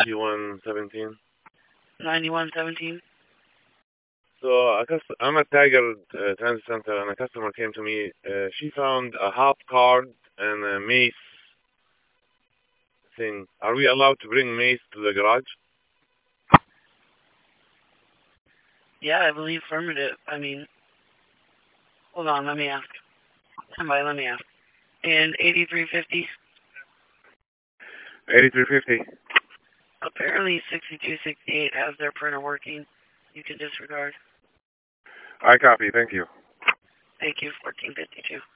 9117. 9117. So I'm at Tiger Transit Center, and a customer came to me. She found a hop card and a mace thing. Are we allowed to bring mace to the garage? Yeah, I believe affirmative. I mean, hold on, let me ask. Somebody, let me ask. And 8350? 8350. Apparently 6268 has their printer working. You can disregard. I copy. Thank you. Thank you, 1452.